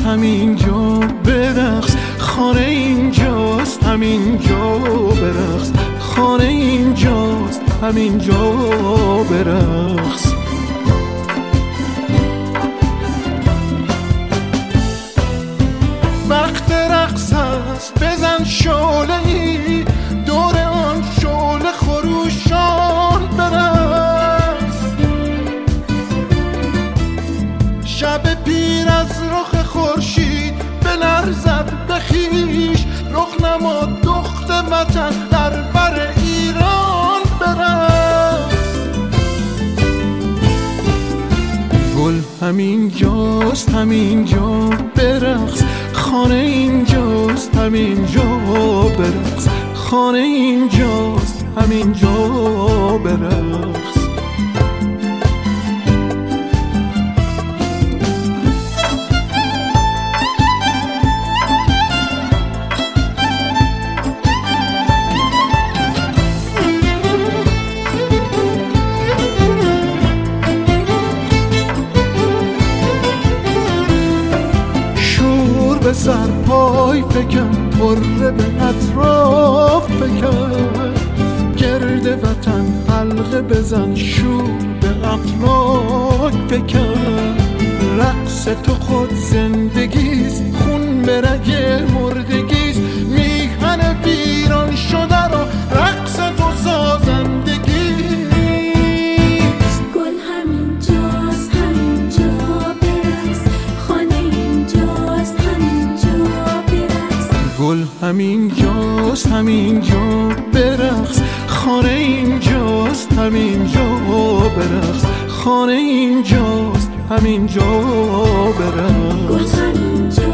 همینجا برقص، خانه اینجاست همینجا برقص، خانه اینجاست همینجا برقص. وقت رقص هست بزن شعله‌ای، دور آن شعله خروشان برقص. شب پیر از رخ خورشید بلرزد به خویش، رخ نما دخت وطن در بر ایران برقص. گل همینجاست همینجا برقص، خانه اینجاست همینجا برقص، خانه اینجاست همینجا برقص. به سر پای فکن، پره به اطراف فکن، گرد وطن حلقه بزن، شور به اطراف فکن. رقص تو خود زندگیست، خون به رگ مردگیست، میهن ویران شده رو رقص تو سازندگیست. گل همینجاست همینجا برقص، خانه اینجاست همینجا برقص. گل همینجاست همینجا برقص، خانه اینجاست همینجا برقص، خانه اینجاست همینجا برقص. گل همینجا